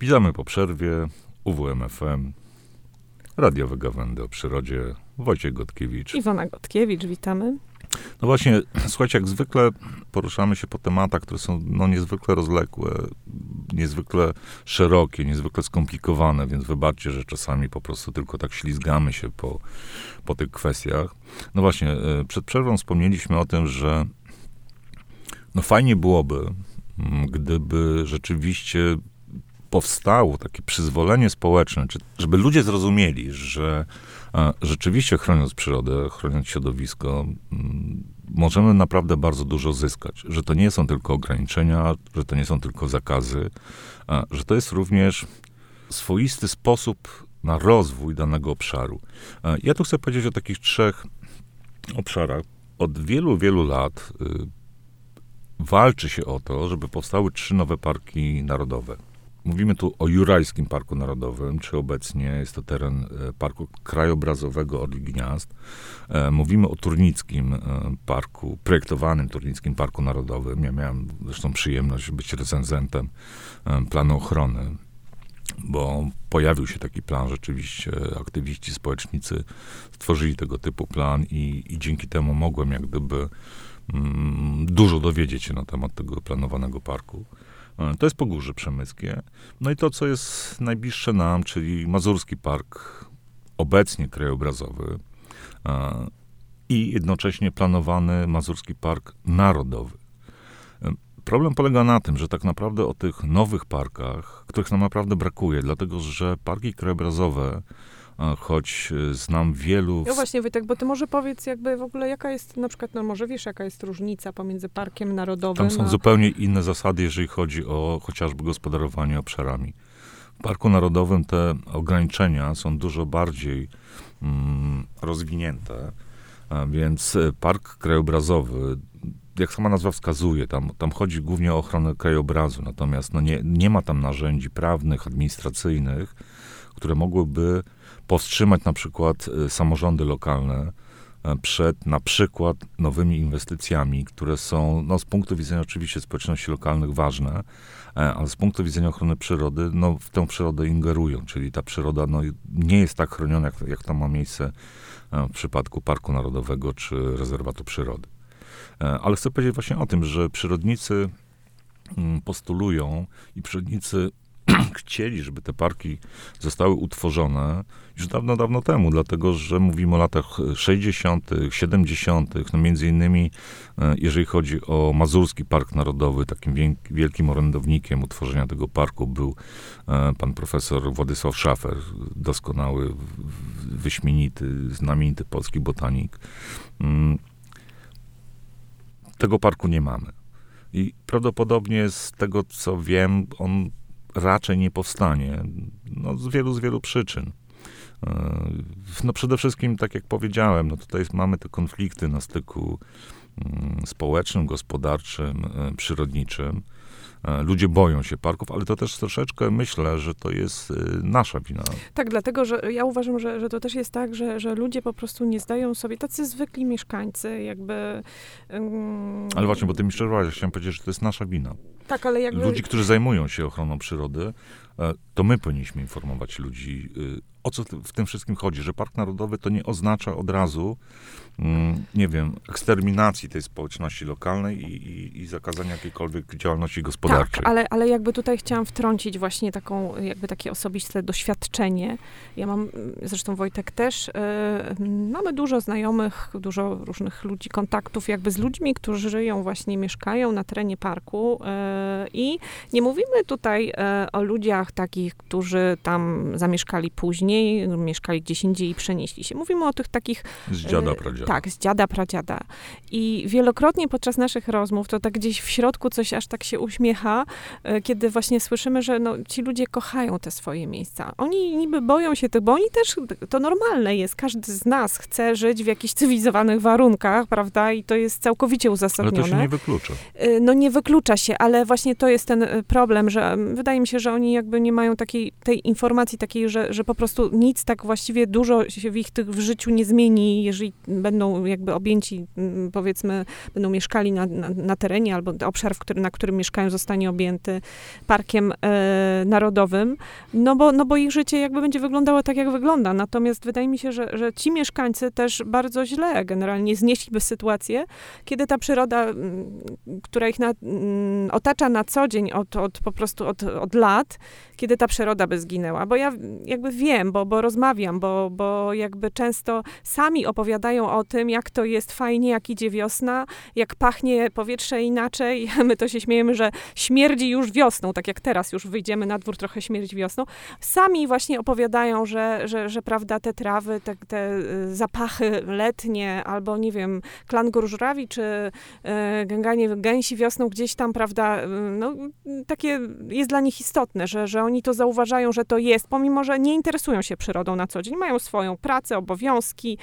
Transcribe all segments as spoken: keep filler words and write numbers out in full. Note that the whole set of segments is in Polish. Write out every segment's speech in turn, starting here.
Witamy po przerwie, U W M F M, radiowe gawędy o przyrodzie, Wojciech Gotkiewicz. Iwona Gotkiewicz, witamy. No właśnie, słuchajcie, jak zwykle poruszamy się po tematach, które są no, niezwykle rozległe, niezwykle szerokie, niezwykle skomplikowane, więc wybaczcie, że czasami po prostu tylko tak ślizgamy się po, po tych kwestiach. No właśnie, przed przerwą wspomnieliśmy o tym, że no fajnie byłoby, gdyby rzeczywiście powstało takie przyzwolenie społeczne, czy, żeby ludzie zrozumieli, że a, rzeczywiście chroniąc przyrodę, chroniąc środowisko, m, możemy naprawdę bardzo dużo zyskać. Że to nie są tylko ograniczenia, że to nie są tylko zakazy, a, że to jest również swoisty sposób na rozwój danego obszaru. A, ja tu chcę powiedzieć o takich trzech obszarach. Od wielu, wielu lat y, walczy się o to, żeby powstały trzy nowe parki narodowe. Mówimy tu o Jurajskim Parku Narodowym, czy obecnie jest to teren Parku Krajobrazowego Orlik Gniazd. Mówimy o Turnickim Parku, projektowanym Turnickim Parku Narodowym. Ja miałem zresztą przyjemność być recenzentem planu ochrony, bo pojawił się taki plan, rzeczywiście aktywiści, społecznicy stworzyli tego typu plan i, i dzięki temu mogłem jak gdyby mm, dużo dowiedzieć się na temat tego planowanego parku. To jest Pogórze Przemyskie. No i to, co jest najbliższe nam, czyli Mazurski Park, obecnie krajobrazowy i jednocześnie planowany Mazurski Park Narodowy. Problem polega na tym, że tak naprawdę o tych nowych parkach, których nam naprawdę brakuje, dlatego że parki krajobrazowe, choć znam wielu... No właśnie, Wojtek, bo ty może powiedz jakby w ogóle, jaka jest, na przykład, no może wiesz, jaka jest różnica pomiędzy Parkiem Narodowym... Tam są a... zupełnie inne zasady, jeżeli chodzi o chociażby gospodarowanie obszarami. W Parku Narodowym te ograniczenia są dużo bardziej mm, rozwinięte, a więc park krajobrazowy, jak sama nazwa wskazuje, tam, tam chodzi głównie o ochronę krajobrazu, natomiast no nie, nie ma tam narzędzi prawnych, administracyjnych, które mogłyby powstrzymać na przykład samorządy lokalne przed na przykład nowymi inwestycjami, które są no, z punktu widzenia oczywiście społeczności lokalnych ważne, ale z punktu widzenia ochrony przyrody, no, w tę przyrodę ingerują, czyli ta przyroda no, nie jest tak chroniona, jak, jak to ma miejsce w przypadku Parku Narodowego czy Rezerwatu Przyrody. Ale chcę powiedzieć właśnie o tym, że przyrodnicy postulują i przyrodnicy chcieli, żeby te parki zostały utworzone już dawno, dawno temu, dlatego, że mówimy o latach sześćdziesiątych, siedemdziesiątych, no między innymi, jeżeli chodzi o Mazurski Park Narodowy, takim wielkim orędownikiem utworzenia tego parku był pan profesor Władysław Szafer, doskonały, wyśmienity, znamienity polski botanik. Tego parku nie mamy. I prawdopodobnie z tego, co wiem, on raczej nie powstanie. No, z wielu, z wielu przyczyn. No przede wszystkim, tak jak powiedziałem, no tutaj mamy te konflikty na styku społecznym, gospodarczym, przyrodniczym. Ludzie boją się parków, ale to też troszeczkę myślę, że to jest nasza wina. Tak, dlatego, że ja uważam, że, że to też jest tak, że, że ludzie po prostu nie zdają sobie, tacy zwykli mieszkańcy, jakby... Um... Ale właśnie, bo ty mi przerwałeś, chciałem powiedzieć, że to jest nasza wina. Tak, ale jakby... Ludzi, którzy zajmują się ochroną przyrody, to my powinniśmy informować ludzi, o co w tym wszystkim chodzi, że Park Narodowy to nie oznacza od razu, nie wiem, eksterminacji tej społeczności lokalnej i, i, i zakazania jakiejkolwiek działalności gospodarczej. Tak, ale, ale jakby tutaj chciałam wtrącić właśnie taką, jakby takie osobiste doświadczenie. Ja mam, zresztą Wojtek też, yy, mamy dużo znajomych, dużo różnych ludzi, kontaktów jakby z ludźmi, którzy żyją właśnie, mieszkają na terenie parku yy, i nie mówimy tutaj yy, o ludziach takich, którzy tam zamieszkali później, mieszkali gdzieś indziej i przenieśli się. Mówimy o tych takich... Z dziada, pradziada. Tak, z dziada, pradziada. I wielokrotnie podczas naszych rozmów, to tak gdzieś w środku coś aż tak się uśmiecha, kiedy właśnie słyszymy, że no, ci ludzie kochają te swoje miejsca. Oni niby boją się tych, bo oni też, to normalne jest, każdy z nas chce żyć w jakichś cywilizowanych warunkach, prawda, i to jest całkowicie uzasadnione. Ale to się nie wyklucza. No nie wyklucza się, ale ale właśnie to jest ten problem, że wydaje mi się, że oni jakby nie mają takiej, tej informacji takiej, że, że po prostu nic tak właściwie dużo się w ich tych w życiu nie zmieni, jeżeli będą jakby objęci, powiedzmy, będą mieszkali na, na, na terenie, albo obszar, w który, na którym mieszkają, zostanie objęty parkiem e, narodowym, no bo, no bo ich życie jakby będzie wyglądało tak, jak wygląda. Natomiast wydaje mi się, że, że ci mieszkańcy też bardzo źle generalnie znieśliby sytuację, kiedy ta przyroda, która ich na, otacza na co dzień od, od po prostu od, od lat, kiedy ta przyroda by zginęła. Bo ja jakby wiem, bo, bo rozmawiam, bo, bo jakby często sami opowiadają o tym, jak to jest fajnie, jak idzie wiosna, jak pachnie powietrze inaczej. My to się śmiejemy, że śmierdzi już wiosną, tak jak teraz już wyjdziemy na dwór, trochę śmierdzi wiosną. Sami właśnie opowiadają, że, że, że prawda, te trawy, te, te zapachy letnie, albo nie wiem, klan gór-żurawi, czy e, gęganie gęsi wiosną gdzieś tam, prawda, no takie jest dla nich istotne, że, że oni to zauważają, że to jest, pomimo, że nie interesują się przyrodą na co dzień, mają swoją pracę, obowiązki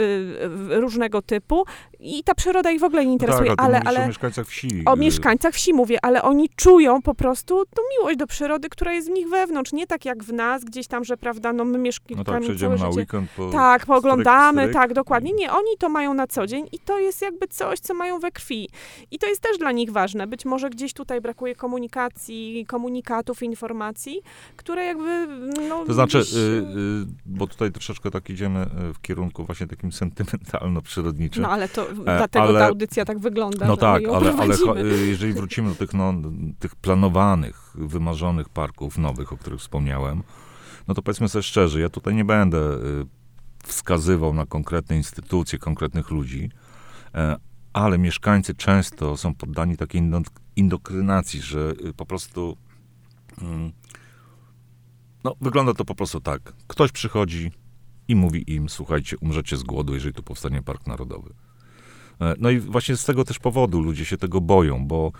y, różnego typu i ta przyroda ich w ogóle nie interesuje. No tak, ale, ale ale o mieszkańcach wsi. O mieszkańcach wsi mówię, ale oni czują po prostu tą miłość do przyrody, która jest w nich wewnątrz, nie tak jak w nas, gdzieś tam, że prawda, no my mieszkamy No tak, przejdziemy na życie. weekend po Tak, pooglądamy, stryk, tak, dokładnie. Nie, oni to mają na co dzień i to jest jakby coś, co mają we krwi. I to jest też dla nich ważne. Być może gdzieś tutaj brakuje komunikacji, komunikatów, informacji, które jakby, no... To znaczy, gdzieś... y, y, bo tutaj troszeczkę tak idziemy w kierunku właśnie takim sentymentalno-przyrodniczym. No ale to e, dlatego ale, ta audycja tak wygląda, No że tak, my ją ale, ale prowadzimy. jeżeli wrócimy do tych, no, tych planowanych, wymarzonych parków nowych, o których wspomniałem, no to powiedzmy sobie szczerze, ja tutaj nie będę y, wskazywał na konkretne instytucje, konkretnych ludzi, y, ale mieszkańcy często są poddani takiej indokrynacji, że y, po prostu y, no, wygląda to po prostu tak. Ktoś przychodzi i mówi im, słuchajcie, umrzecie z głodu, jeżeli tu powstanie park narodowy. No i właśnie z tego też powodu ludzie się tego boją, bo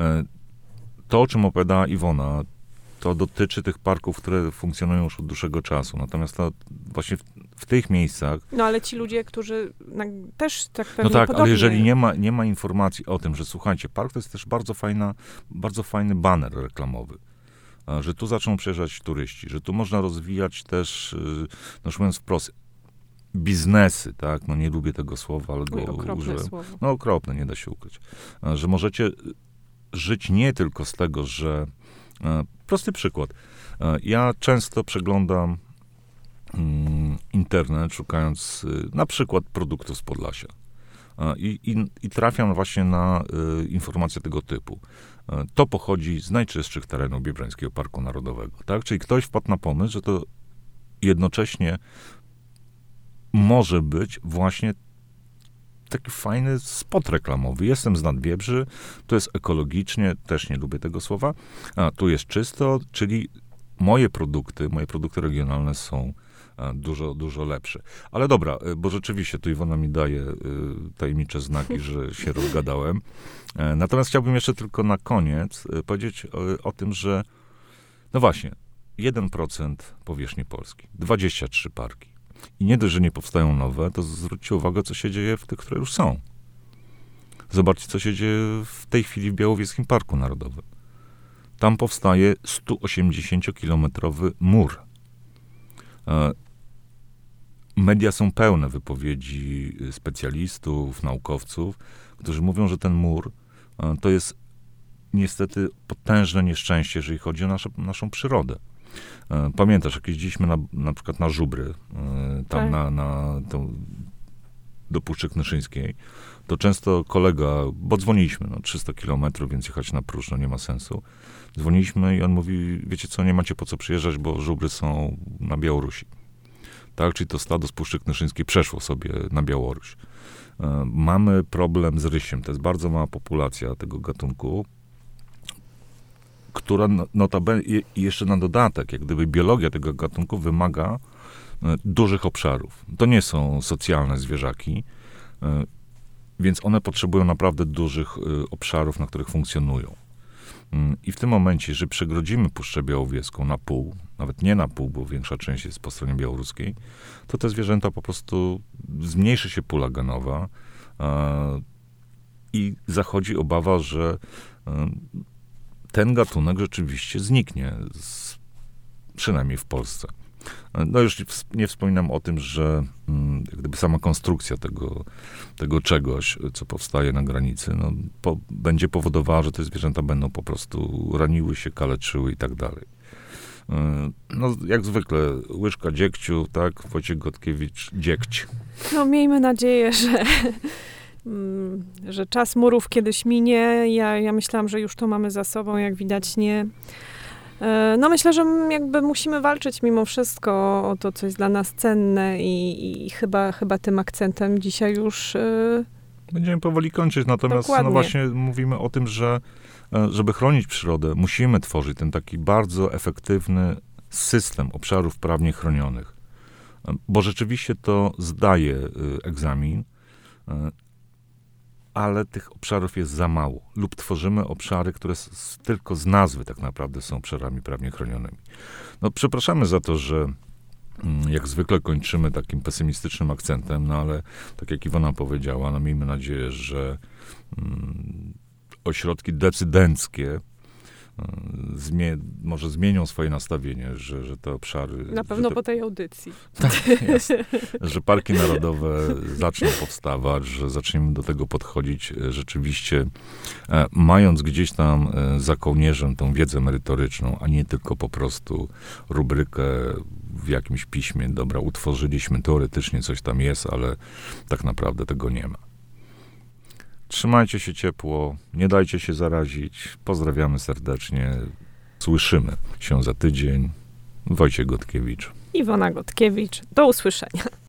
to, o czym opowiadała Iwona, to dotyczy tych parków, które funkcjonują już od dłuższego czasu. Natomiast to właśnie w, w tych miejscach... No ale ci ludzie, którzy na, też tak pewnie No tak, podobnie... ale jeżeli nie ma, nie ma informacji o tym, że słuchajcie, park to jest też bardzo fajna, bardzo fajny baner reklamowy. Że tu zaczną przyjeżdżać turyści, że tu można rozwijać też, no już mówiąc wprost, biznesy, tak? No nie lubię tego słowa, ale go okropne użyłem. Słowo. No okropne, nie da się ukryć. Że możecie żyć nie tylko z tego, że... Prosty przykład. Ja często przeglądam mm, internet, szukając na przykład produktów z Podlasia. I, i, i trafiam właśnie na y, informacje tego typu. To pochodzi z najczystszych terenów Biebrzańskiego Parku Narodowego. Tak? Czyli ktoś wpadł na pomysł, że to jednocześnie może być właśnie taki fajny spot reklamowy. Jestem z Nadbiebrzy, tu jest ekologicznie, też nie lubię tego słowa, a tu jest czysto, czyli moje produkty, moje produkty regionalne są dużo, dużo lepsze. Ale dobra, bo rzeczywiście tu Iwona mi daje y, tajemnicze znaki, że się rozgadałem. E, natomiast chciałbym jeszcze tylko na koniec y, powiedzieć o, o tym, że no właśnie, jeden procent powierzchni Polski, dwadzieścia trzy parki. I nie dość, że nie powstają nowe, to zwróćcie uwagę, co się dzieje w tych, które już są. Zobaczcie, co się dzieje w tej chwili w Białowieskim Parku Narodowym. Tam powstaje sto osiemdziesięciokilometrowy mur. E, media są pełne wypowiedzi specjalistów, naukowców, którzy mówią, że ten mur e, to jest niestety potężne nieszczęście, jeżeli chodzi o nasze, naszą przyrodę. E, pamiętasz, jak jeździliśmy na, na przykład na Żubry, e, tam tak. na, na tą, do Puszczy Knyszyńskiej, to często kolega, bo dzwoniliśmy, no trzysta kilometrów, więc jechać na próżno nie ma sensu. Dzwoniliśmy i on mówi, wiecie co, nie macie po co przyjeżdżać, bo Żubry są na Białorusi. Tak, czyli to stado z Puszczy Knyszyńskiej przeszło sobie na Białoruś. E, mamy problem z rysiem, to jest bardzo mała populacja tego gatunku, która notabene, i jeszcze na dodatek, jak gdyby biologia tego gatunku wymaga e, dużych obszarów. To nie są socjalne zwierzaki, e, więc one potrzebują naprawdę dużych e, obszarów, na których funkcjonują. I w tym momencie, jeżeli przegrodzimy Puszczę Białowieską na pół, nawet nie na pół, bo większa część jest po stronie białoruskiej, to te zwierzęta po prostu zmniejszy się pula genowa e, i zachodzi obawa, że e, ten gatunek rzeczywiście zniknie, z, przynajmniej w Polsce. No już nie wspominam o tym, że mm, jak gdyby sama konstrukcja tego, tego czegoś, co powstaje na granicy, no, po, będzie powodowała, że te zwierzęta będą po prostu raniły się, kaleczyły i tak dalej. No, jak zwykle, łyżka dziegciu, tak? Wojciech Godkiewicz, dziegć. No, miejmy nadzieję, że, że czas murów kiedyś minie. Ja, ja myślałam, że już to mamy za sobą, jak widać nie. No, myślę, że jakby musimy walczyć mimo wszystko o to, co jest dla nas cenne i, i chyba, chyba tym akcentem dzisiaj już... Będziemy powoli kończyć, natomiast no właśnie mówimy o tym, że żeby chronić przyrodę, musimy tworzyć ten taki bardzo efektywny system obszarów prawnie chronionych. Bo rzeczywiście to zdaje egzamin, ale tych obszarów jest za mało. Lub tworzymy obszary, które z, tylko z nazwy tak naprawdę są obszarami prawnie chronionymi. No, przepraszamy za to, że jak zwykle kończymy takim pesymistycznym akcentem, no ale tak jak Iwona powiedziała, no miejmy nadzieję, że mm, ośrodki decydenckie Zmie- może zmienią swoje nastawienie, że, że te obszary... Na pewno te, po tej audycji. Tak jest. Że parki narodowe zaczną powstawać, że zaczniemy do tego podchodzić rzeczywiście, e, mając gdzieś tam e, za kołnierzem tą wiedzę merytoryczną, a nie tylko po prostu rubrykę w jakimś piśmie. Dobra, utworzyliśmy, teoretycznie coś tam jest, ale tak naprawdę tego nie ma. Trzymajcie się ciepło, nie dajcie się zarazić. Pozdrawiamy serdecznie. Słyszymy się za tydzień. Wojciech Godkiewicz. Iwona Godkiewicz. Do usłyszenia.